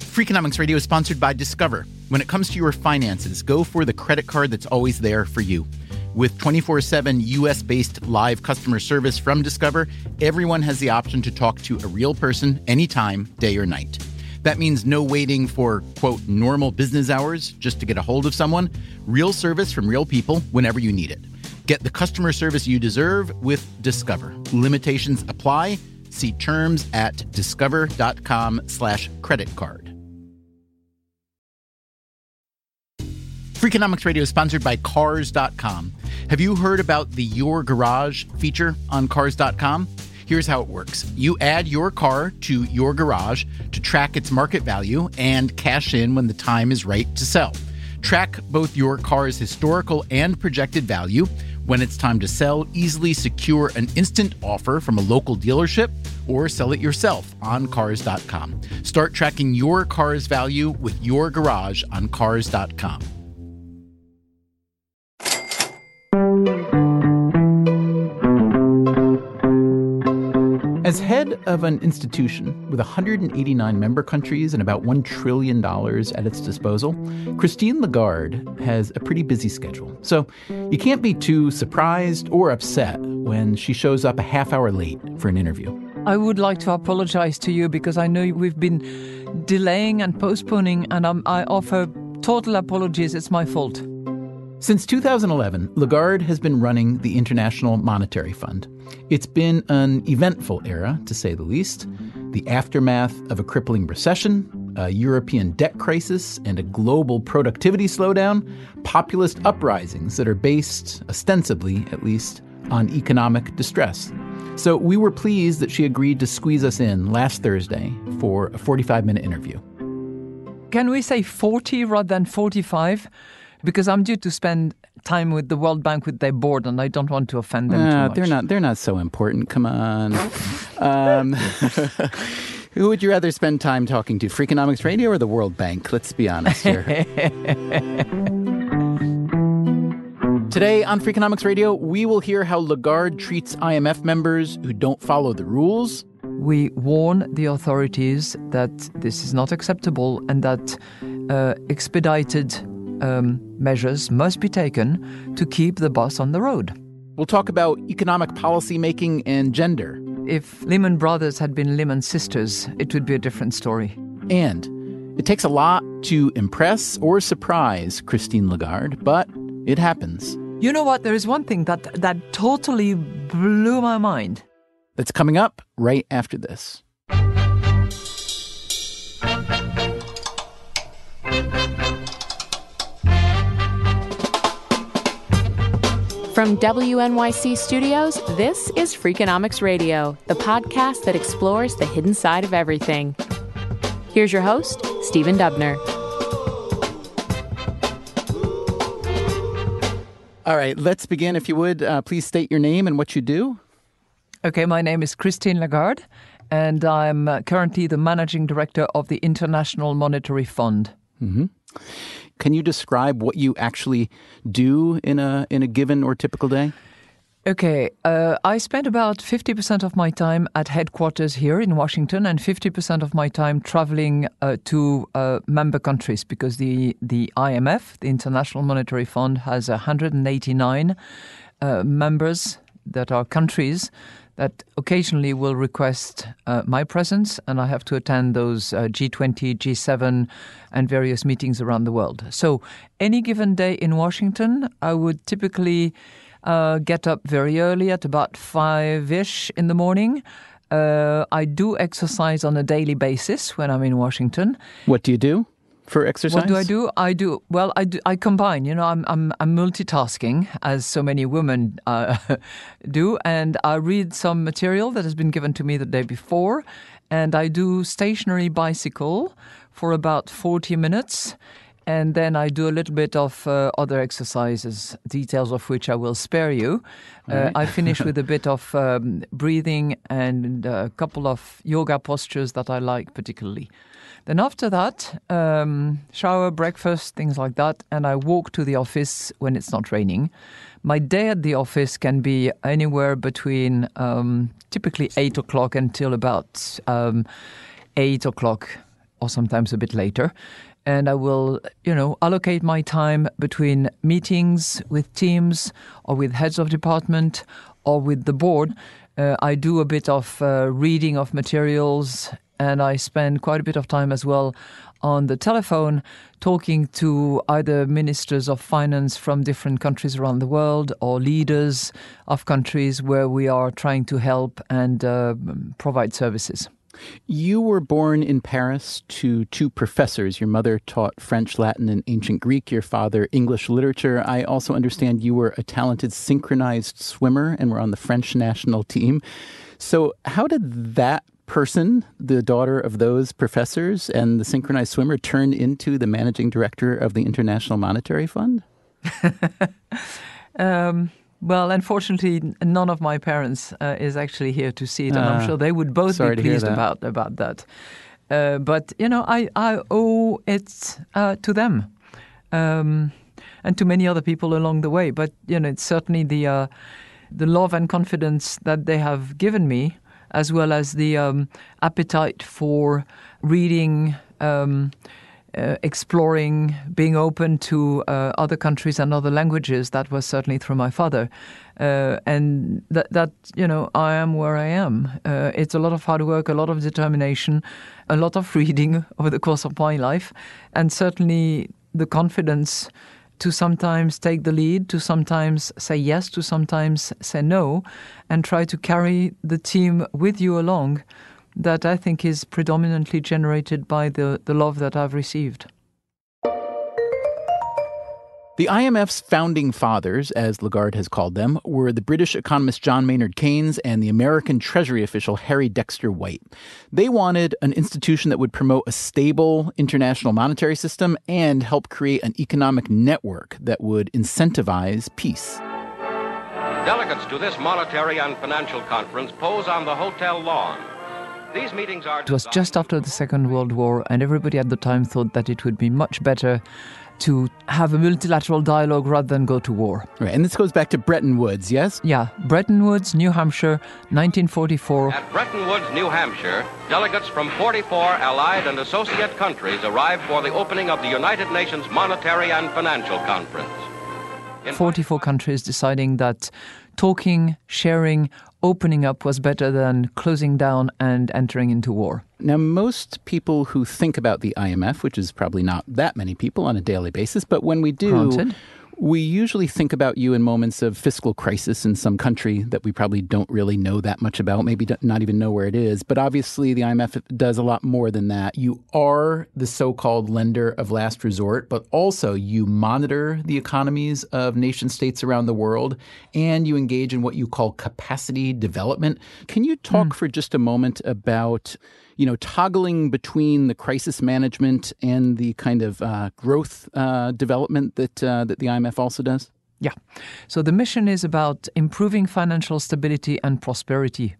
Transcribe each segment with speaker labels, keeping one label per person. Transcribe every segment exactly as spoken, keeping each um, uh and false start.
Speaker 1: Freakonomics Radio is sponsored by Discover. When it comes to your finances, go for the credit card that's always there for you. With twenty-four seven U S-based live customer service from Discover, everyone has the option to talk to a real person anytime, day or night. That means no waiting for, quote, normal business hours just to get a hold of someone. Real service from real people whenever you need it. Get the customer service you deserve with Discover. Limitations apply. See terms at discover.com slash credit card. Freakonomics Radio is sponsored by Cars dot com. Have you heard about the Your Garage feature on Cars dot com? Here's how it works. You add your car to your garage to track its market value and cash in when the time is right to sell. Track both your car's historical and projected value. When it's time to sell, easily secure an instant offer from a local dealership or sell it yourself on Cars dot com. Start tracking your car's value with your garage on Cars dot com. As head of an institution with one hundred eighty-nine member countries and about one trillion dollars at its disposal, Christine Lagarde has a pretty busy schedule. So you can't be too surprised or upset when she shows up a half hour late for an interview.
Speaker 2: I would like to apologize to you because I know we've been delaying and postponing, and I'm, I offer total apologies. It's my fault.
Speaker 1: Since two thousand eleven, Lagarde has been running the International Monetary Fund. It's been an eventful era, to say the least. The aftermath of a crippling recession, a European debt crisis, and a global productivity slowdown, populist uprisings that are based, ostensibly at least, on economic distress. So we were pleased that she agreed to squeeze us in last Thursday for a forty-five minute interview.
Speaker 2: Can we say forty rather than forty-five? Because I'm due to spend time with the World Bank with their board, and I don't want to offend them
Speaker 1: uh,
Speaker 2: too much.
Speaker 1: They're not. They're not so important. Come on. um, who would you rather spend time talking to, Freakonomics Radio or the World Bank? Let's be honest here. Today on Freakonomics Radio, we will hear how Lagarde treats I M F members who don't follow the rules.
Speaker 2: We warn the authorities that this is not acceptable and that uh, expedited Um, measures must be taken to keep the bus on the road.
Speaker 1: We'll talk about economic policy making and gender.
Speaker 2: If Lehman Brothers had been Lehman Sisters, it would be a different story.
Speaker 1: And it takes a lot to impress or surprise Christine Lagarde, but it happens.
Speaker 2: You know what? There is one thing that, that totally blew my mind.
Speaker 1: That's coming up right after this.
Speaker 3: From W N Y C Studios, this is Freakonomics Radio, the podcast that explores the hidden side of everything. Here's your host, Stephen Dubner.
Speaker 1: All right, let's begin. If you would, uh, please state your name and what you do.
Speaker 2: Okay, my name is Christine Lagarde, and I'm uh, currently the managing director of the International Monetary Fund.
Speaker 1: Mm-hmm. Can you describe what you actually do in a in a given or typical day?
Speaker 2: Okay, uh, I spend about fifty percent of my time at headquarters here in Washington and fifty percent of my time traveling uh, to uh, member countries because the, the I M F, the International Monetary Fund, has one hundred eighty-nine uh, members that are countries that occasionally will request uh, my presence, and I have to attend those uh, G twenty, G seven, and various meetings around the world. So any given day in Washington, I would typically uh, get up very early at about five-ish in the morning. Uh, I do exercise on a daily basis when I'm in Washington.
Speaker 1: What do you do for exercise?
Speaker 2: What do I do? I do well. I do. I combine. You know, I'm I'm, I'm multitasking, as so many women uh, do, and I read some material that has been given to me the day before, and I do stationary bicycle for about forty minutes, and then I do a little bit of uh, other exercises, details of which I will spare you. Uh, right. I finish with a bit of um, breathing and a couple of yoga postures that I like particularly. Then after that, um, shower, breakfast, things like that, and I walk to the office when it's not raining. My day at the office can be anywhere between um, typically eight o'clock until about um, eight o'clock or sometimes a bit later. And I will, you know, allocate my time between meetings with teams or with heads of department or with the board. Uh, I do a bit of uh, reading of materials, and I spend quite a bit of time as well on the telephone talking to either ministers of finance from different countries around the world or leaders of countries where we are trying to help and uh, provide services.
Speaker 1: You were born in Paris to two professors. Your mother taught French, Latin, and ancient Greek. Your father, English literature. I also understand you were a talented synchronized swimmer and were on the French national team. So how did that person, the daughter of those professors and the synchronized swimmer, turn into the managing director of the International Monetary Fund?
Speaker 2: um Well, unfortunately, none of my parents uh, is actually here to see it, and uh, I'm sure they would both be pleased about about that. Uh, but, you know, I, I owe it uh, to them um, and to many other people along the way. But, you know, it's certainly the, uh, the love and confidence that they have given me, as well as the um, appetite for reading, um Uh, exploring, being open to uh, other countries and other languages. That was certainly through my father. Uh, and that, that, you know, I am where I am. Uh, it's a lot of hard work, a lot of determination, a lot of reading over the course of my life, and certainly the confidence to sometimes take the lead, to sometimes say yes, to sometimes say no, and try to carry the team with you along. That I think is predominantly generated by the, the love that I've received.
Speaker 1: The I M F's founding fathers, as Lagarde has called them, were the British economist John Maynard Keynes and the American Treasury official Harry Dexter White. They wanted an institution that would promote a stable international monetary system and help create an economic network that would incentivize peace.
Speaker 4: Delegates to this monetary and financial conference pose on the hotel lawn. These meetings are...
Speaker 2: It was just after the Second World War, and everybody at the time thought that it would be much better to have a multilateral dialogue rather than go to war.
Speaker 1: Right, and this goes back to Bretton Woods, yes?
Speaker 2: Yeah, Bretton Woods, New Hampshire, nineteen forty-four.
Speaker 4: At Bretton Woods, New Hampshire, delegates from forty-four allied and associate countries arrived for the opening of the United Nations Monetary and Financial Conference.
Speaker 2: In forty-four countries deciding that talking, sharing, opening up was better than closing down and entering into war.
Speaker 1: Now, most people who think about the I M F, which is probably not that many people on a daily basis, but when we do,
Speaker 2: Granted.
Speaker 1: we usually think about you in moments of fiscal crisis in some country that we probably don't really know that much about, maybe not even know where it is. But obviously, the I M F does a lot more than that. You are the so-called lender of last resort, but also you monitor the economies of nation states around the world, and you engage in what you call capacity development. Can you talk mm. for just a moment about, you know, toggling between the crisis management and the kind of uh, growth uh, development that uh, that the I M F also does?
Speaker 2: Yeah. So the mission is about improving financial stability and prosperity.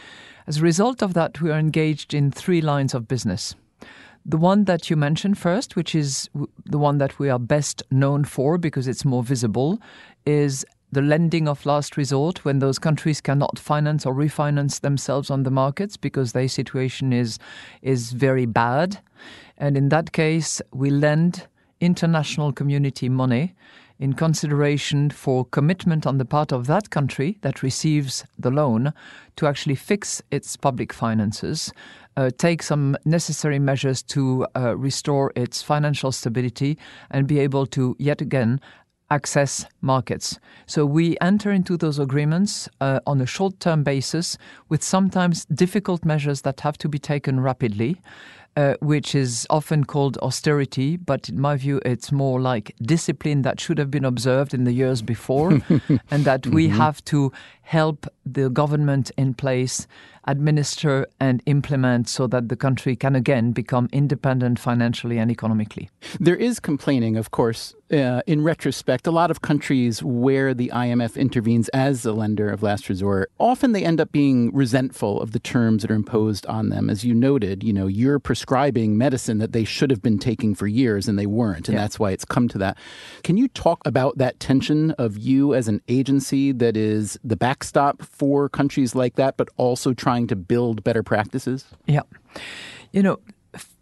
Speaker 2: As a result of that, we are engaged in three lines of business. The one that you mentioned first, which is the one that we are best known for because it's more visible, is the lending of last resort when those countries cannot finance or refinance themselves on the markets because their situation is is very bad. And in that case, we lend international community money in consideration for commitment on the part of that country that receives the loan to actually fix its public finances, uh, take some necessary measures to uh, restore its financial stability and be able to, yet again, access markets. So we enter into those agreements uh, on a short-term basis with sometimes difficult measures that have to be taken rapidly, uh, which is often called austerity. But in my view, it's more like discipline that should have been observed in the years before and that we mm-hmm. have to help the government in place administer and implement so that the country can again become independent financially and economically.
Speaker 1: There is complaining, of course, uh, in retrospect. A lot of countries where the I M F intervenes as a lender of last resort, often they end up being resentful of the terms that are imposed on them. As you noted, you know, you're prescribing medicine that they should have been taking for years and they weren't, and yeah. that's why it's come to that. Can you talk about that tension of you as an agency that is the backstop for countries like that, but also trying to build better practices?
Speaker 2: Yeah. You know,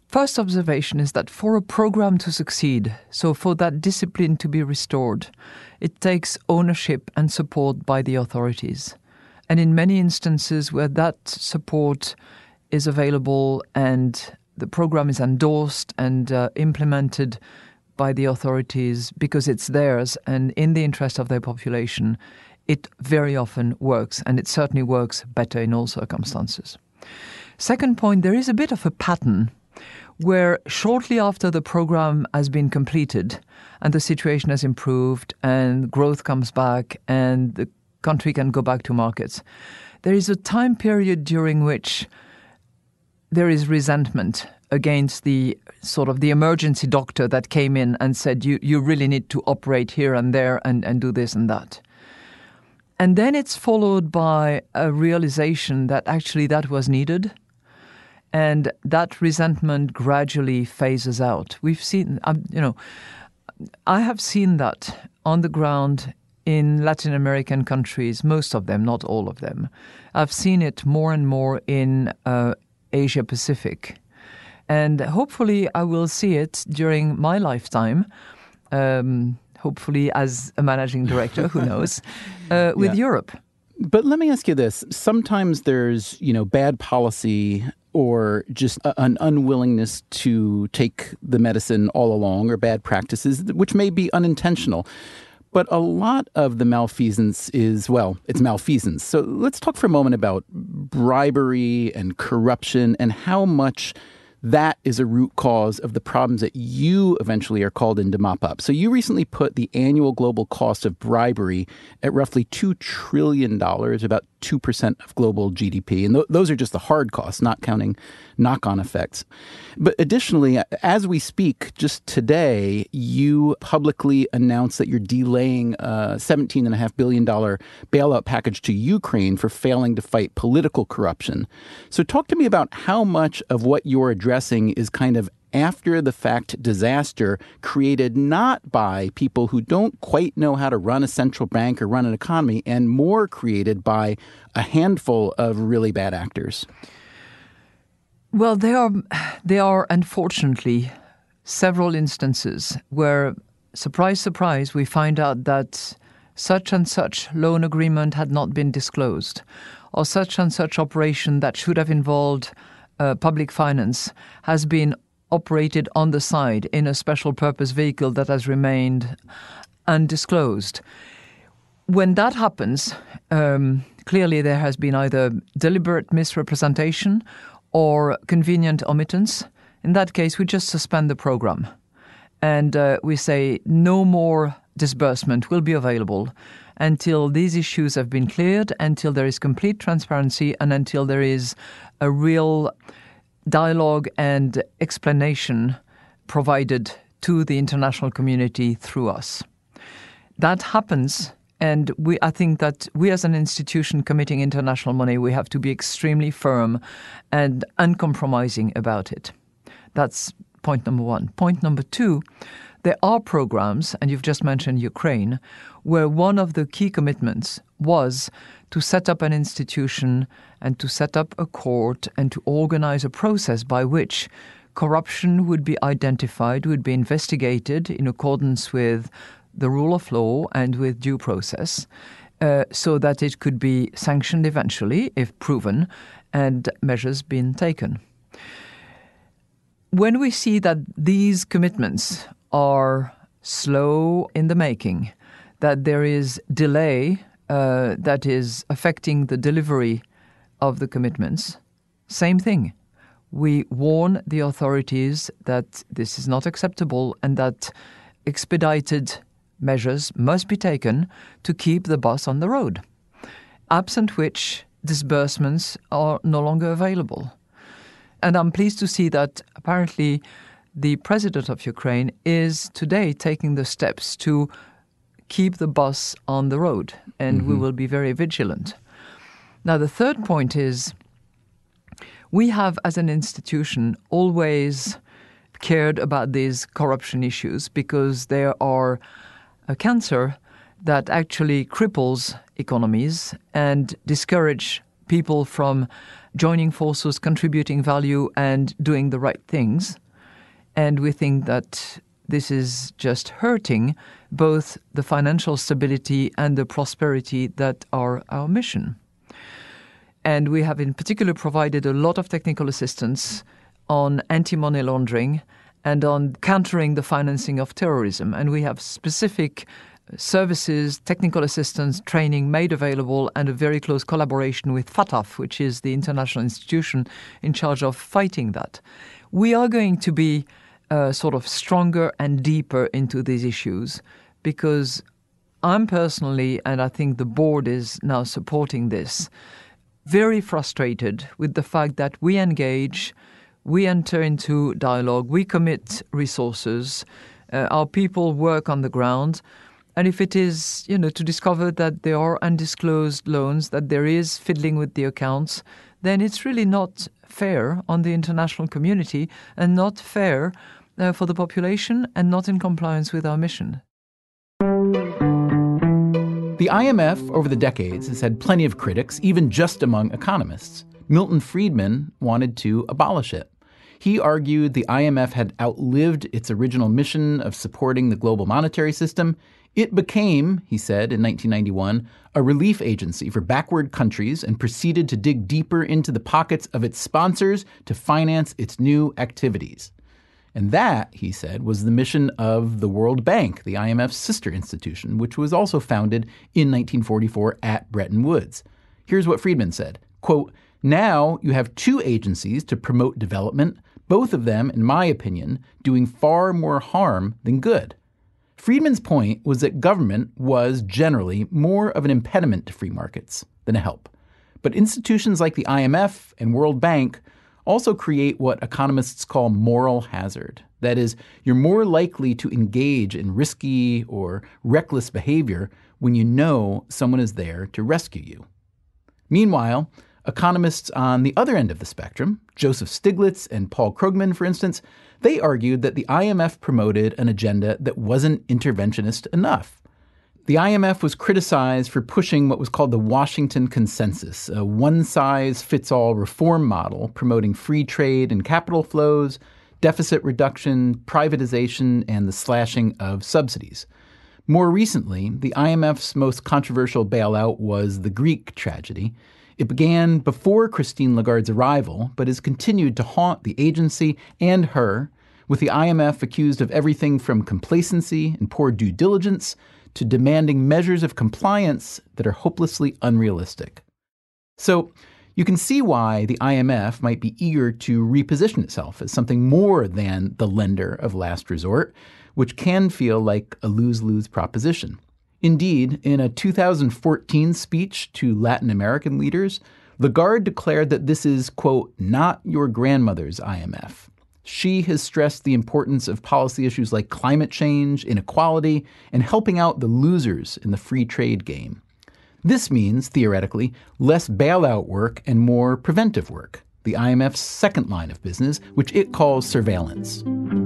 Speaker 2: first observation is that for a program to succeed, so for that discipline to be restored, it takes ownership and support by the authorities. And in many instances where that support is available and the program is endorsed and uh, implemented by the authorities because it's theirs and in the interest of their population, it very often works, and it certainly works better in all circumstances. Second point, there is a bit of a pattern where shortly after the program has been completed and the situation has improved and growth comes back and the country can go back to markets, there is a time period during which there is resentment against the sort of the emergency doctor that came in and said, you, you really need to operate here and there and, and do this and that. And then it's followed by a realization that actually that was needed. And that resentment gradually phases out. We've seen, um, you know, I have seen that on the ground in Latin American countries, most of them, not all of them. I've seen it more and more in uh, Asia Pacific. And hopefully I will see it during my lifetime, um, hopefully as a managing director, who knows, uh, with yeah. Europe.
Speaker 1: But let me ask you this. Sometimes there's, you know, bad policy or just a, an unwillingness to take the medicine all along, or bad practices, which may be unintentional. But a lot of the malfeasance is, well, it's malfeasance. So let's talk for a moment about bribery and corruption and how much that is a root cause of the problems that you eventually are called in to mop up. So you recently put the annual global cost of bribery at roughly two trillion dollars, about two percent of global G D P. And th- those are just the hard costs, not counting knock-on effects. But additionally, as we speak, just today, you publicly announced that you're delaying a seventeen point five billion dollars bailout package to Ukraine for failing to fight political corruption. So talk to me about how much of what you're addressing is kind of after-the-fact disaster created not by people who don't quite know how to run a central bank or run an economy, and more created by a handful of really bad actors.
Speaker 2: Well, there are, there are unfortunately several instances where, surprise, surprise, we find out that such and such loan agreement had not been disclosed, or such and such operation that should have involved uh, public finance has been operated on the side in a special purpose vehicle that has remained undisclosed. When that happens, um, clearly there has been either deliberate misrepresentation or convenient omittance. In that case, we just suspend the program. And uh, we say no more disbursement will be available until these issues have been cleared, until there is complete transparency, and until there is a real dialogue and explanation provided to the international community through us. That happens, and we, I think that we as an institution committing international money, we have to be extremely firm and uncompromising about it. That's point number one. Point number two, there are programs, and you've just mentioned Ukraine, where one of the key commitments was to set up an institution and to set up a court and to organize a process by which corruption would be identified, would be investigated in accordance with the rule of law and with due process, uh, so that it could be sanctioned eventually if proven and measures being taken. When we see that these commitments are slow in the making, that there is delay uh, that is affecting the delivery of the commitments, same thing. We warn the authorities that this is not acceptable and that expedited measures must be taken to keep the bus on the road, absent which disbursements are no longer available. And I'm pleased to see that apparently the president of Ukraine is today taking the steps to keep the bus on the road, and mm-hmm. we will be very vigilant. Now, the third point is we have, as an institution, always cared about these corruption issues because they are a cancer that actually cripples economies and discourage people from joining forces, contributing value, and doing the right things. And we think that this is just hurting both the financial stability and the prosperity that are our mission. And we have in particular provided a lot of technical assistance on anti-money laundering and on countering the financing of terrorism. And we have specific services, technical assistance, training made available, and a very close collaboration with FATF, which is the international institution in charge of fighting that. We are going to be uh, sort of stronger and deeper into these issues because I'm personally, and I think the board is now supporting this, very frustrated with the fact that we engage, we enter into dialogue, we commit resources, uh, our people work on the ground. And if it is, you know, to discover that there are undisclosed loans, that there is fiddling with the accounts, then it's really not fair on the international community and not fair uh, for the population and not in compliance with our mission.
Speaker 1: The I M F over the decades has had plenty of critics, even just among economists. Milton Friedman wanted to abolish it. He argued the I M F had outlived its original mission of supporting the global monetary system. It became, he said in nineteen ninety-one, a relief agency for backward countries and proceeded to dig deeper into the pockets of its sponsors to finance its new activities. And that, he said, was the mission of the World Bank, the I M F's sister institution, which was also founded in nineteen forty-four at Bretton Woods. Here's what Friedman said, quote, "Now you have two agencies to promote development, both of them, in my opinion, doing far more harm than good." Friedman's point was that government was generally more of an impediment to free markets than a help. But institutions like the I M F and World Bank also create what economists call moral hazard. That is, you're more likely to engage in risky or reckless behavior when you know someone is there to rescue you. Meanwhile, economists on the other end of the spectrum, Joseph Stiglitz and Paul Krugman, for instance, they argued that the I M F promoted an agenda that wasn't interventionist enough. The I M F was criticized for pushing what was called the Washington Consensus, a one-size-fits-all reform model promoting free trade and capital flows, deficit reduction, privatization, and the slashing of subsidies. More recently, the I M F's most controversial bailout was the Greek tragedy. It began before Christine Lagarde's arrival, but has continued to haunt the agency and her, with the I M F accused of everything from complacency and poor due diligence to demanding measures of compliance that are hopelessly unrealistic. So you can see why the I M F might be eager to reposition itself as something more than the lender of last resort, which can feel like a lose-lose proposition. Indeed, in a two thousand fourteen speech to Latin American leaders, Lagarde declared that this is, quote, not your grandmother's I M F. She has stressed the importance of policy issues like climate change, inequality, and helping out the losers in the free trade game. This means, theoretically, less bailout work and more preventive work, the I M F's second line of business, which it calls surveillance.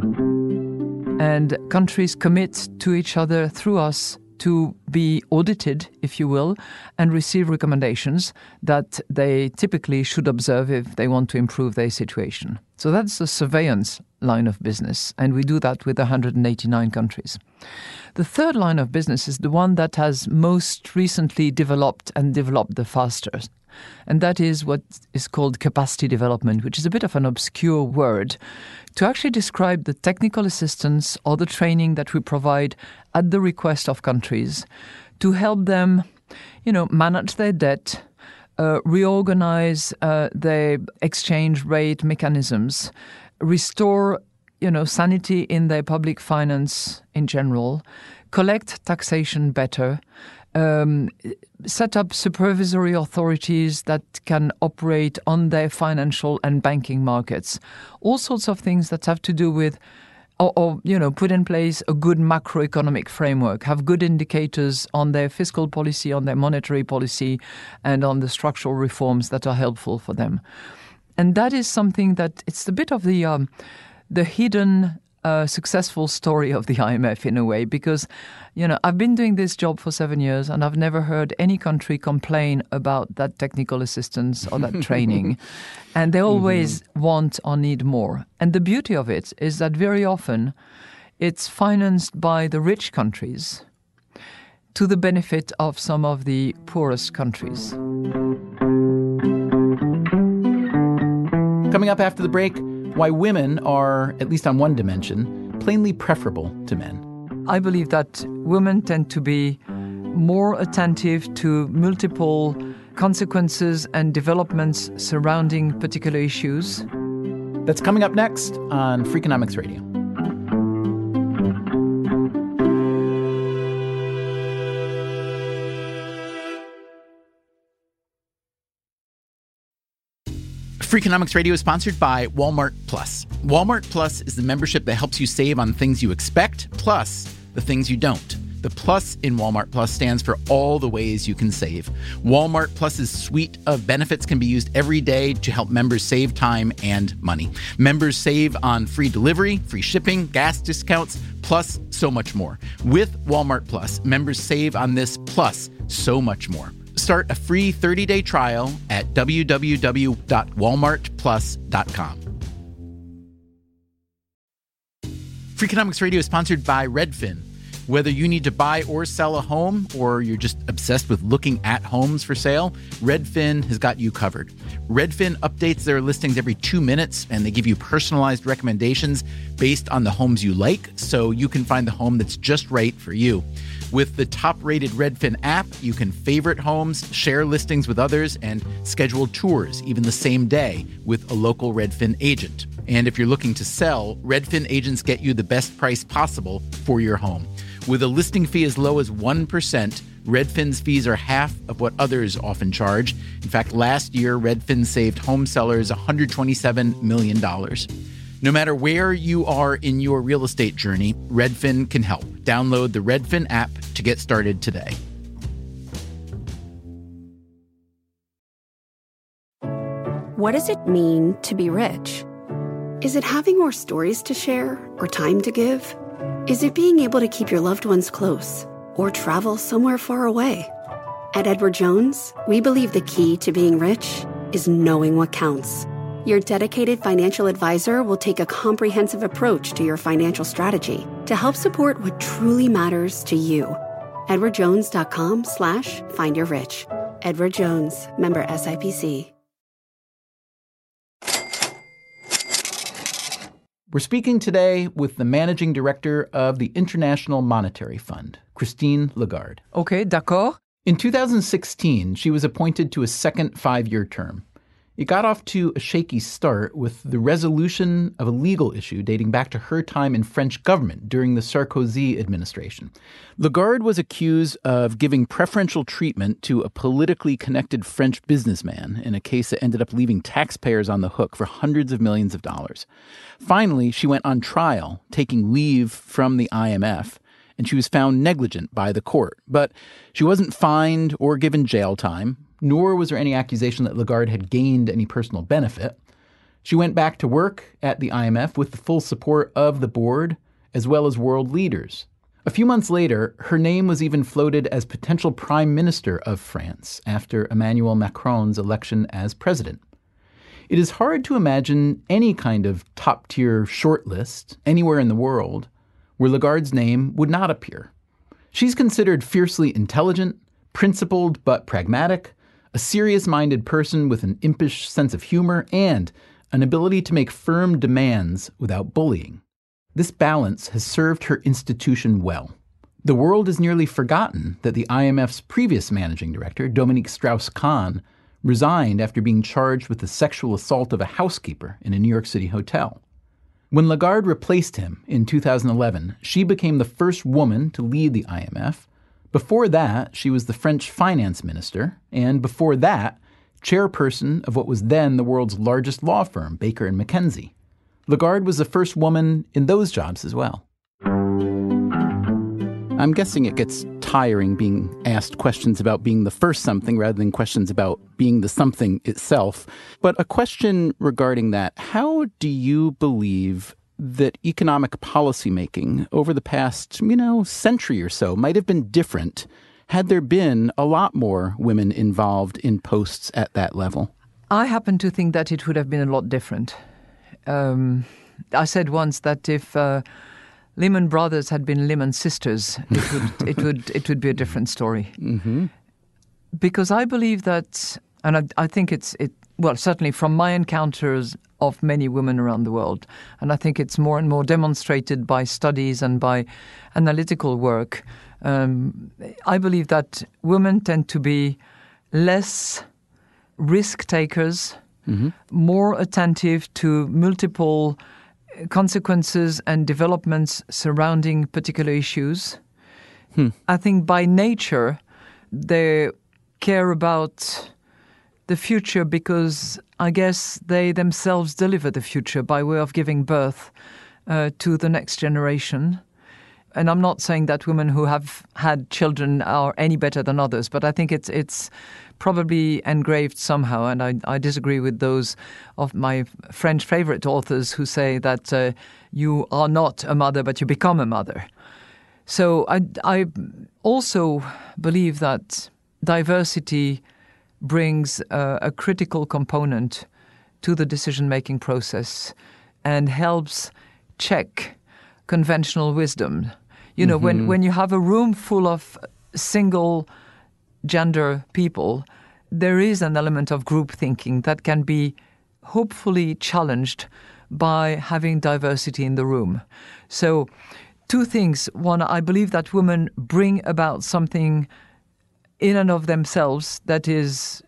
Speaker 2: And countries commit to each other through us to be audited, if you will, and receive recommendations that they typically should observe if they want to improve their situation. So that's the surveillance line of business, and we do that with one hundred eighty-nine countries. The third line of business is the one that has most recently developed and developed the fastest, and that is what is called capacity development, which is a bit of an obscure word to actually describe the technical assistance or the training that we provide at the request of countries to help them, you know, manage their debt, uh, reorganize uh, their exchange rate mechanisms, restore, you know, sanity in their public finance in general, collect taxation better, Um, set up supervisory authorities that can operate on their financial and banking markets. All sorts of things that have to do with, or, or you know, put in place a good macroeconomic framework, have good indicators on their fiscal policy, on their monetary policy, and on the structural reforms that are helpful for them. And that is something that it's a bit of the um, the hidden uh, successful story of the I M F in a way, because, you know, I've been doing this job for seven years and I've never heard any country complain about that technical assistance or that training. And they always mm-hmm. want or need more. And the beauty of it is that very often it's financed by the rich countries to the benefit of some of the poorest countries.
Speaker 1: Coming up after the break, why women are, at least on one dimension, plainly preferable to men.
Speaker 2: I believe that women tend to be more attentive to multiple consequences and developments surrounding particular issues.
Speaker 1: That's coming up next on Freakonomics Radio. Freakonomics Radio is sponsored by Walmart Plus. Walmart Plus is the membership that helps you save on things you expect, plus the things you don't. The plus in Walmart Plus stands for all the ways you can save. Walmart Plus's suite of benefits can be used every day to help members save time and money. Members save on free delivery, free shipping, gas discounts, plus so much more. With Walmart Plus, members save on this plus so much more. Start a free thirty-day trial at w w w dot walmart plus dot com. Freakonomics Radio is sponsored by Redfin. Whether you need to buy or sell a home, or you're just obsessed with looking at homes for sale, Redfin has got you covered. Redfin updates their listings every two minutes, and they give you personalized recommendations based on the homes you like, so you can find the home that's just right for you. With the top-rated Redfin app, you can favorite homes, share listings with others, and schedule tours even the same day with a local Redfin agent. And if you're looking to sell, Redfin agents get you the best price possible for your home. With a listing fee as low as one percent, Redfin's fees are half of what others often charge. In fact, last year, Redfin saved home sellers one hundred twenty-seven million dollars. No matter where you are in your real estate journey, Redfin can help. Download the Redfin app to get started today.
Speaker 5: What does it mean to be rich? Is it having more stories to share or time to give? Is it being able to keep your loved ones close or travel somewhere far away? At Edward Jones, we believe the key to being rich is knowing what counts. Your dedicated financial advisor will take a comprehensive approach to your financial strategy to help support what truly matters to you. edwardjones.com slash find your rich. Edward Jones, member S I P C.
Speaker 1: We're speaking today with the managing director of the International Monetary Fund, Christine Lagarde.
Speaker 2: Okay, d'accord.
Speaker 1: In two thousand sixteen, she was appointed to a second five-year term. It got off to a shaky start with the resolution of a legal issue dating back to her time in French government during the Sarkozy administration. Lagarde was accused of giving preferential treatment to a politically connected French businessman in a case that ended up leaving taxpayers on the hook for hundreds of millions of dollars. Finally, she went on trial, taking leave from the I M F, and she was found negligent by the court. But she wasn't fined or given jail time, nor was there any accusation that Lagarde had gained any personal benefit. She went back to work at the I M F with the full support of the board, as well as world leaders. A few months later, her name was even floated as potential prime minister of France after Emmanuel Macron's election as president. It is hard to imagine any kind of top-tier shortlist anywhere in the world where Lagarde's name would not appear. She's considered fiercely intelligent, principled but pragmatic, a serious-minded person with an impish sense of humor, and an ability to make firm demands without bullying. This balance has served her institution well. The world has nearly forgotten that the I M F's previous managing director, Dominique Strauss-Kahn, resigned after being charged with the sexual assault of a housekeeper in a New York City hotel. When Lagarde replaced him in two thousand eleven, she became the first woman to lead the I M F. Before that, she was the French finance minister, and before that, chairperson of what was then the world's largest law firm, Baker and McKenzie. Lagarde was the first woman in those jobs as well. I'm guessing it gets tiring being asked questions about being the first something rather than questions about being the something itself. But a question regarding that, how do you believe that economic policymaking over the past, you know, century or so might have been different had there been a lot more women involved in posts at that level?
Speaker 2: I happen to think that it would have been a lot different. Um, I said once that if uh, Lehman Brothers had been Lehman Sisters, it would it would it would be a different story. Mm-hmm. Because I believe that, and I, I think it's it. Well, certainly from my encounters of many women around the world, and I think it's more and more demonstrated by studies and by analytical work. Um, I believe that women tend to be less risk takers, mm-hmm. more attentive to multiple consequences and developments surrounding particular issues. Hmm. I think by nature, they care about the future because I guess they themselves deliver the future by way of giving birth uh, to the next generation. And I'm not saying that women who have had children are any better than others, but I think it's it's probably engraved somehow. And I, I disagree with those of my French favorite authors who say that uh, you are not a mother, but you become a mother. So I, I also believe that diversity brings uh, a critical component to the decision-making process and helps check conventional wisdom. You know, mm-hmm. when, when you have a room full of single gender people, there is an element of group thinking that can be hopefully challenged by having diversity in the room. So two things. One, I believe that women bring about something in and of themselves that is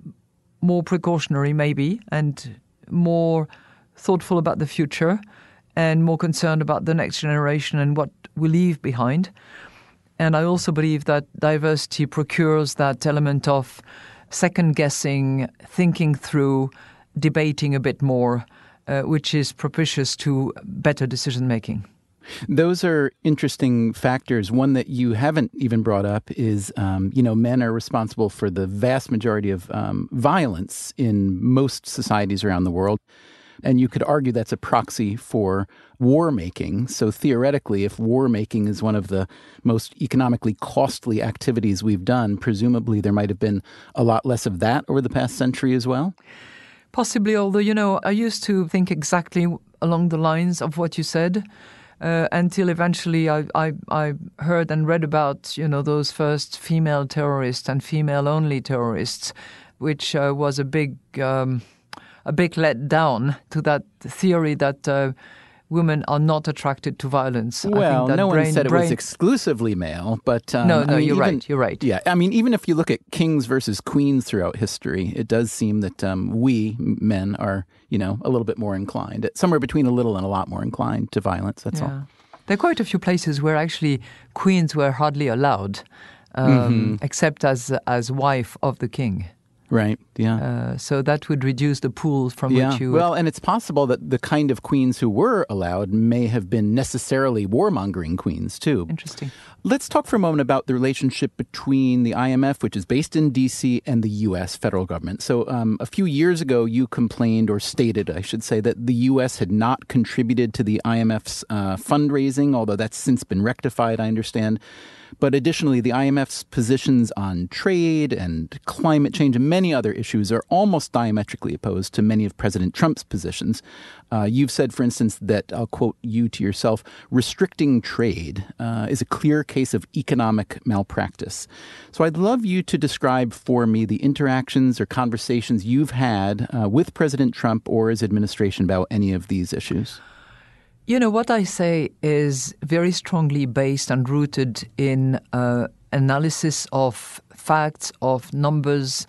Speaker 2: more precautionary maybe and more thoughtful about the future and more concerned about the next generation and what we leave behind. And I also believe that diversity procures that element of second-guessing, thinking through, debating a bit more, uh, which is propitious to better decision-making.
Speaker 1: Those are interesting factors. One that you haven't even brought up is, um, you know, men are responsible for the vast majority of um, violence in most societies around the world. And you could argue that's a proxy for war making. So theoretically, if war making is one of the most economically costly activities we've done, presumably there might have been a lot less of that over the past century as well?
Speaker 2: Possibly, although, you know, I used to think exactly along the lines of what you said. Uh, until eventually I, I, I heard and read about, you know, those first female terrorists and female-only terrorists, which uh, was a big um, a big letdown to that theory that uh, women are not attracted to violence.
Speaker 1: Well,
Speaker 2: I think that
Speaker 1: no
Speaker 2: brain,
Speaker 1: one said
Speaker 2: brain...
Speaker 1: it was exclusively male, but... Um,
Speaker 2: no, no,
Speaker 1: I mean,
Speaker 2: you're
Speaker 1: even,
Speaker 2: right, you're right.
Speaker 1: Yeah, I mean, even if you look at kings versus queens throughout history, it does seem that um, we, men, are, you know, a little bit more inclined, somewhere between a little and a lot more inclined to violence, that's
Speaker 2: yeah.
Speaker 1: all.
Speaker 2: There are quite a few places where actually queens were hardly allowed, um, mm-hmm. except as as wife of the king.
Speaker 1: Right, yeah.
Speaker 2: Uh, so that would reduce the pool from
Speaker 1: yeah.
Speaker 2: which you...
Speaker 1: Well, and it's possible that the kind of queens who were allowed may have been necessarily warmongering queens, too.
Speaker 2: Interesting.
Speaker 1: Let's talk for a moment about the relationship between the I M F, which is based in D C, and the U S federal government. So um, a few years ago, you complained, or stated, I should say, that the U S had not contributed to the I M F's uh, fundraising, although that's since been rectified, I understand. But additionally, the I M F's positions on trade and climate change and many other issues are almost diametrically opposed to many of President Trump's positions. Uh, you've said, for instance, that, I'll quote you to yourself, restricting trade uh, is a clear case of economic malpractice. So I'd love you to describe for me the interactions or conversations you've had uh, with President Trump or his administration about any of these issues.
Speaker 2: You know, what I say is very strongly based and rooted in uh, analysis of facts, of numbers,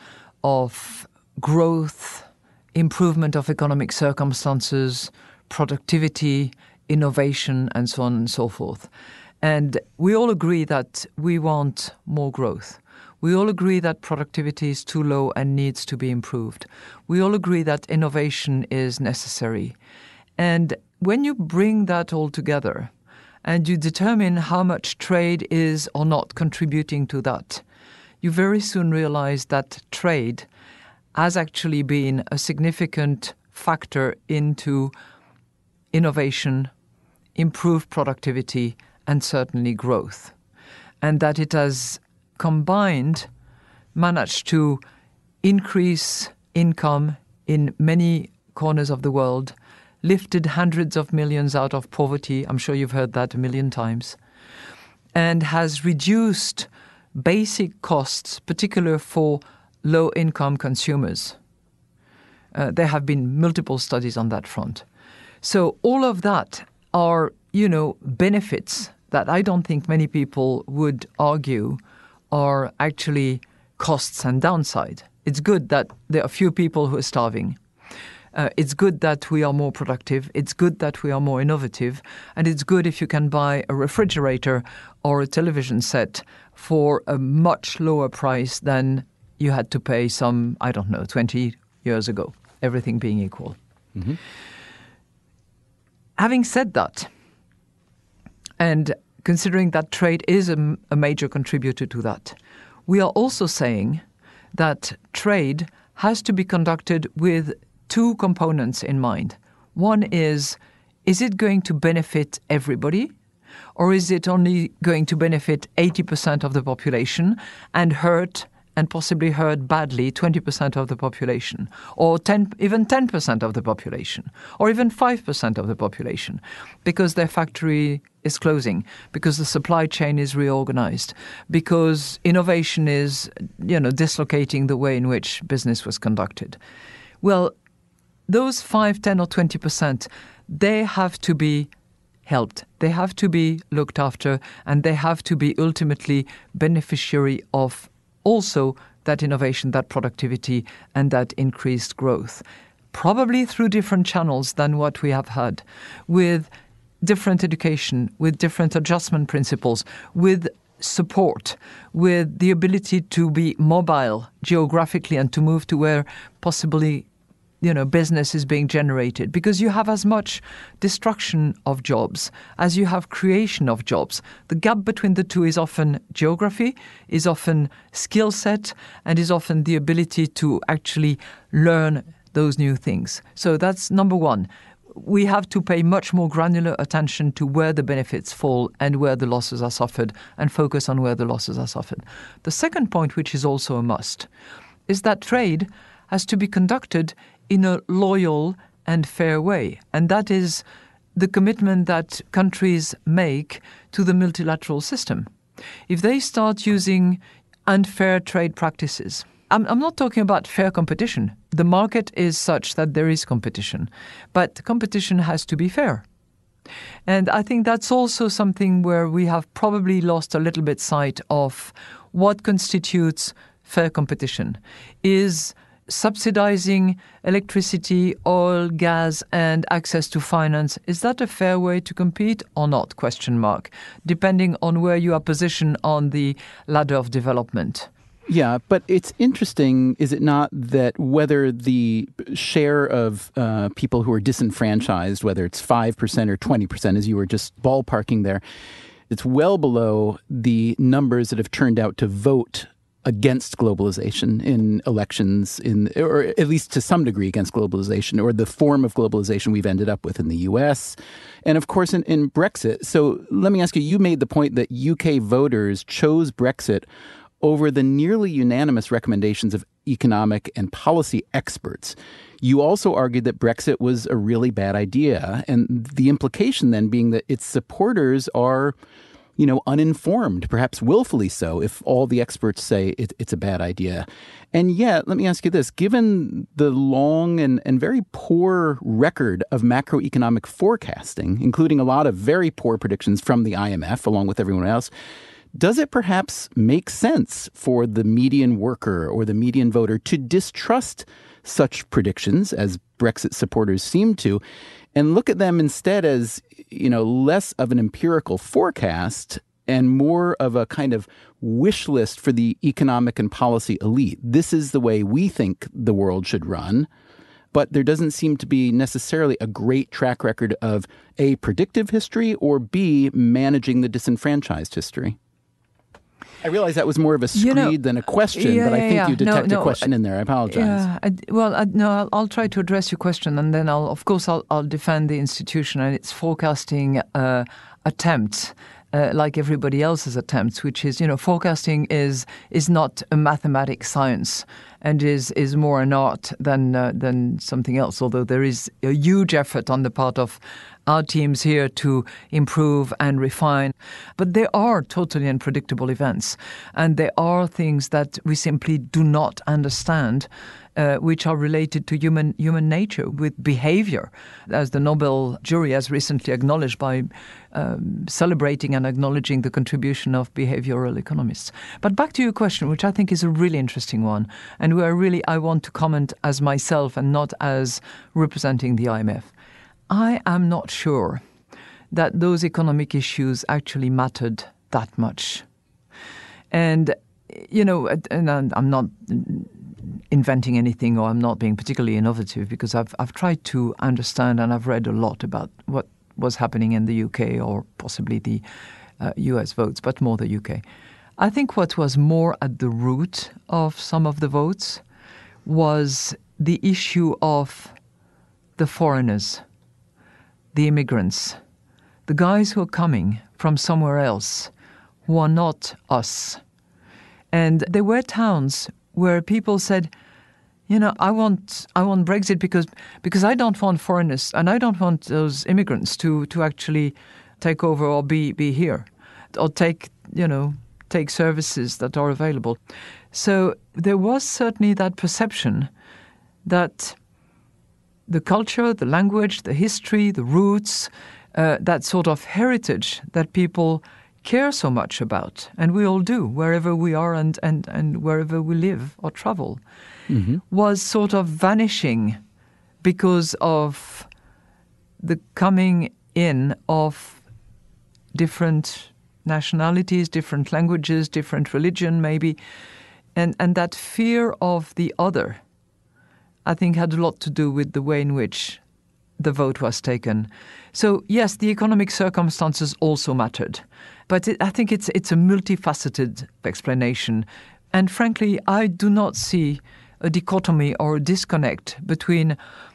Speaker 2: of growth, improvement of economic circumstances, productivity, innovation, and so on and so forth. And we all agree that we want more growth. We all agree that productivity is too low and needs to be improved. We all agree that innovation is necessary. And when you bring that all together and you determine how much trade is or not contributing to that, you very soon realize that trade has actually been a significant factor into innovation, improved productivity, and certainly growth. And that it has combined, managed to increase income in many corners of the world, lifted hundreds of millions out of poverty. I'm sure you've heard that a million times. And has reduced basic costs, particularly for low-income consumers. Uh, there have been multiple studies on that front. So all of that are, you know, benefits that I don't think many people would argue are actually costs and downside. It's good that there are few people who are starving. Uh, it's good that we are more productive. It's good that we are more innovative. And it's good if you can buy a refrigerator or a television set for a much lower price than you had to pay some, I don't know, twenty years ago, everything being equal. Mm-hmm. Having said that, and considering that trade is a, a major contributor to that, we are also saying that trade has to be conducted with two components in mind. One is, is it going to benefit everybody? Or is it only going to benefit eighty percent of the population and hurt, and possibly hurt badly, twenty percent of the population? Or ten, even ten percent of the population? Or even five percent of the population? Because their factory is closing, because the supply chain is reorganized, because innovation is, you know, dislocating the way in which business was conducted. Well, those five, ten or twenty percent, they have to be helped. They have to be looked after, and they have to be ultimately beneficiary of also that innovation, that productivity, and that increased growth. Probably through different channels than what we have had, with different education, with different adjustment principles, with support, with the ability to be mobile geographically and to move to where possibly, you know, business is being generated, because you have as much destruction of jobs as you have creation of jobs. The gap between the two is often geography, is often skill set, and is often the ability to actually learn those new things. So that's number one. We have to pay much more granular attention to where the benefits fall and where the losses are suffered, and focus on where the losses are suffered. The second point, which is also a must, is that trade has to be conducted in a loyal and fair way. And that is the commitment that countries make to the multilateral system. If they start using unfair trade practices, I'm, I'm not talking about fair competition. The market is such that there is competition, but competition has to be fair. And I think that's also something where we have probably lost a little bit sight of what constitutes fair competition. Is subsidizing electricity, oil, gas, and access to finance, is that a fair way to compete or not? Question mark. Depending on where you are positioned on the ladder of development.
Speaker 1: Yeah, but it's interesting, is it not, that whether the share of uh, people who are disenfranchised, whether it's five percent or twenty percent, as you were just ballparking there, it's well below the numbers that have turned out to vote against globalization in elections, in or at least to some degree against globalization, or the form of globalization we've ended up with in the U S, and of course in, in Brexit. So let me ask you, you made the point that U K voters chose Brexit over the nearly unanimous recommendations of economic and policy experts. You also argued that Brexit was a really bad idea, and the implication then being that its supporters are, you know, uninformed, perhaps willfully so, if all the experts say it, it's a bad idea. And yet, let me ask you this, given the long and, and very poor record of macroeconomic forecasting, including a lot of very poor predictions from the I M F, along with everyone else, does it perhaps make sense for the median worker or the median voter to distrust such predictions, as Brexit supporters seem to, and look at them instead as, you know, less of an empirical forecast and more of a kind of wish list for the economic and policy elite? This is the way we think the world should run. But there doesn't seem to be necessarily a great track record of A, predictive history, or B, managing the disenfranchised history. I realize that was more of a screed
Speaker 2: you know,
Speaker 1: than a question,
Speaker 2: yeah,
Speaker 1: but I
Speaker 2: yeah,
Speaker 1: think
Speaker 2: yeah.
Speaker 1: you detect
Speaker 2: no, no,
Speaker 1: a question in there. I apologize.
Speaker 2: Yeah, I, well, I, no, I'll, I'll try to address your question, and then I'll, of course, I'll, I'll defend the institution and its forecasting uh, attempts. Uh, like everybody else's attempts, which is, you know, forecasting is is not a mathematic science and is is more an art than uh, than something else. Although there is a huge effort on the part of our teams here to improve and refine, but there are totally unpredictable events, and there are things that we simply do not understand. Uh, which are related to human human nature, with behavior, as the Nobel jury has recently acknowledged by um, celebrating and acknowledging the contribution of behavioral economists. But back to your question, which I think is a really interesting one, and where really I want to comment as myself and not as representing the I M F. I am not sure that those economic issues actually mattered that much. And, you know, and I'm not inventing anything, or I'm not being particularly innovative, because I've I've tried to understand and I've read a lot about what was happening in the U K, or possibly the uh, U S votes, but more the U K. I think what was more at the root of some of the votes was the issue of the foreigners, the immigrants, the guys who are coming from somewhere else, who are not us. And there were towns where people said, you know, I want I want Brexit because because I don't want foreigners and I don't want those immigrants to, to actually take over or be, be here or take, you know, take services that are available. So there was certainly that perception that the culture, the language, the history, the roots, uh, that sort of heritage that people care so much about, and we all do, wherever we are and, and, and wherever we live or travel, mm-hmm. was sort of vanishing because of the coming in of different nationalities, different languages, different religion maybe, and, and that fear of the other, I think, had a lot to do with the way in which the vote was taken. So yes, the economic circumstances also mattered, but it, I think it's it's a multifaceted explanation. And frankly, I do not see a dichotomy or a disconnect between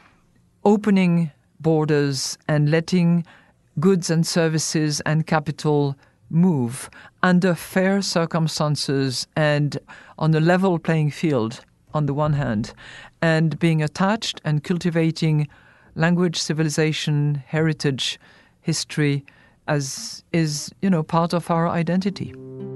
Speaker 2: opening borders and letting goods and services and capital move under fair circumstances and on a level playing field on the one hand, and being attached and cultivating language, civilization, heritage, history, as is, you know, part of our identity.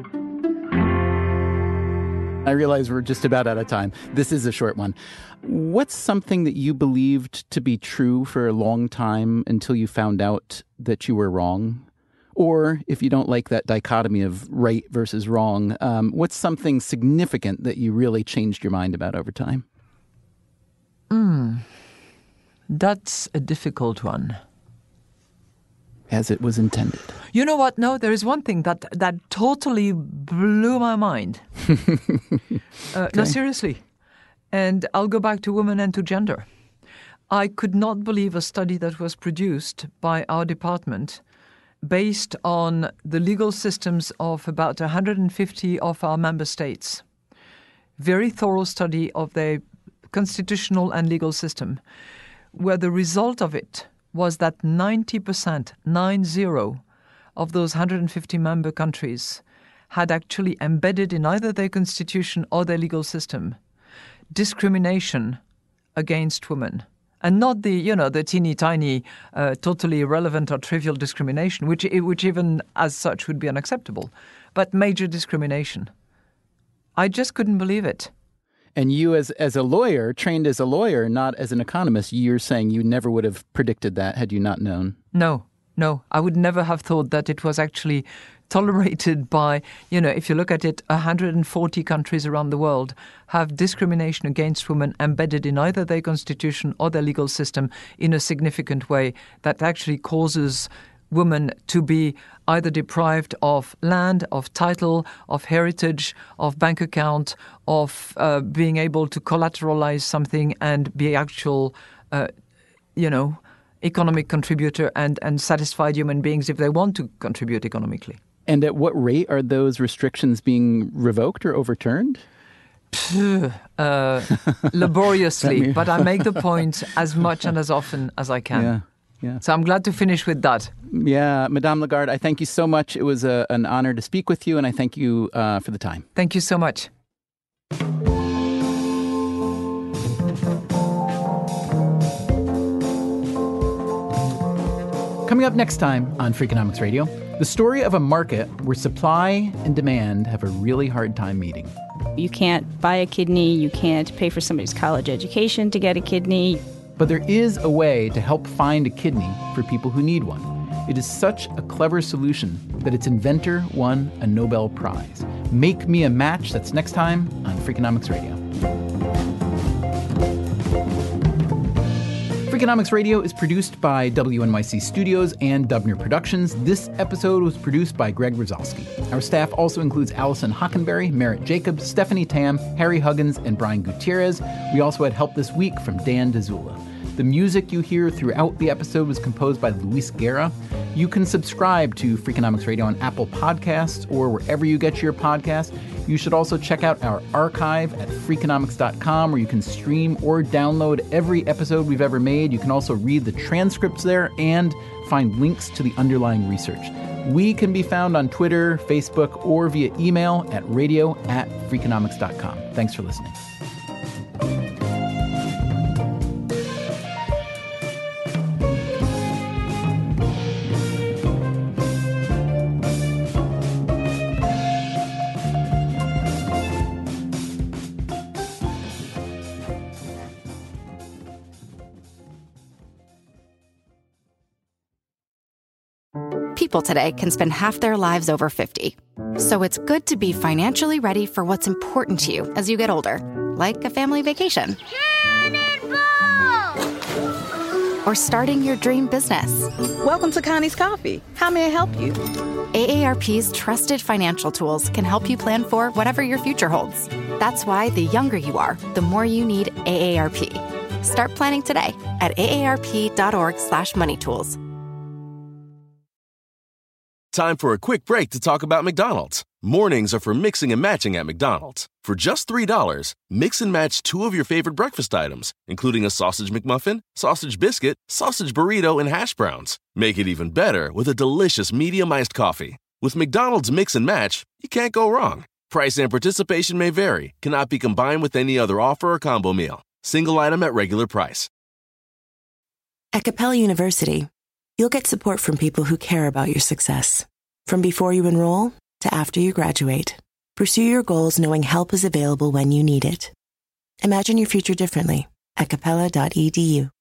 Speaker 1: I realize we're just about out of time. This is a short one. What's something that you believed to be true for a long time until you found out that you were wrong? Or if you don't like that dichotomy of right versus wrong, um, what's something significant that you really changed your mind about over time?
Speaker 2: Mm. That's a difficult one.
Speaker 1: As it was intended.
Speaker 2: You know what? No, there is one thing that, that totally blew my mind. uh, okay. No, seriously. And I'll go back to women and to gender. I could not believe a study that was produced by our department based on the legal systems of about one hundred fifty of our member states. Very thorough study of their constitutional and legal system, where the result of it was that ninety percent, nine zero, of those one hundred fifty member countries had actually embedded in either their constitution or their legal system discrimination against women. And not the, you know, the teeny tiny, uh, totally irrelevant or trivial discrimination, which which even as such would be unacceptable, but major discrimination. I just couldn't believe it.
Speaker 1: And you as as a lawyer, trained as a lawyer, not as an economist, you're saying you never would have predicted that had you not known?
Speaker 2: No, no. I would never have thought that it was actually tolerated by, you know, if you look at it, one hundred forty countries around the world have discrimination against women embedded in either their constitution or their legal system in a significant way that actually causes women to be either deprived of land, of title, of heritage, of bank account, of uh, being able to collateralize something and be actual, uh, you know, economic contributor and, and satisfied human beings if they want to contribute economically.
Speaker 1: And at what rate are those restrictions being revoked or overturned?
Speaker 2: uh, laboriously, but I make the point as much and as often as I can.
Speaker 1: Yeah, yeah.
Speaker 2: So I'm glad to finish with that.
Speaker 1: Yeah, Madame Lagarde, I thank you so much. It was a, an honor to speak with you, and I thank you uh, for the time.
Speaker 2: Thank you so much.
Speaker 1: Coming up next time on Freakonomics Radio, the story of a market where supply and demand have a really hard time meeting.
Speaker 6: You can't buy a kidney, you can't pay for somebody's college education to get a kidney.
Speaker 1: But there is a way to help find a kidney for people who need one. It is such a clever solution that its inventor won a Nobel Prize. Make Me a Match, that's next time on Freakonomics Radio. Freakonomics Radio is produced by W N Y C Studios and Dubner Productions. This episode was produced by Greg Rosowski. Our staff also includes Allison Hockenberry, Merritt Jacobs, Stephanie Tam, Harry Huggins, and Brian Gutierrez. We also had help this week from Dan Dzula. The music you hear throughout the episode was composed by Luis Guerra. You can subscribe to Freakonomics Radio on Apple Podcasts or wherever you get your podcasts. You should also check out our archive at Freakonomics dot com, where you can stream or download every episode we've ever made. You can also read the transcripts there and find links to the underlying research. We can be found on Twitter, Facebook, or via email at radio at Freakonomics dot com. Thanks for listening.
Speaker 7: People today can spend half their lives over fifty. So it's good to be financially ready for what's important to you as you get older, like a family vacation. Cannonball! Or starting your dream business.
Speaker 8: Welcome to Connie's Coffee. How may I help you?
Speaker 7: A A R P's trusted financial tools can help you plan for whatever your future holds. That's why the younger you are, the more you need A A R P. Start planning today at aarp.org slash money tools.
Speaker 9: Time for a quick break to talk about McDonald's. Mornings are for mixing and matching at McDonald's. For just three dollars, mix and match two of your favorite breakfast items, including a sausage McMuffin, sausage biscuit, sausage burrito, and hash browns. Make it even better with a delicious medium iced coffee. With McDonald's Mix and Match, you can't go wrong. Price and participation may vary, cannot be combined with any other offer or combo meal. Single item at regular price.
Speaker 10: At Capella University, you'll get support from people who care about your success. From before you enroll to after you graduate, pursue your goals knowing help is available when you need it. Imagine your future differently at capella dot e d u.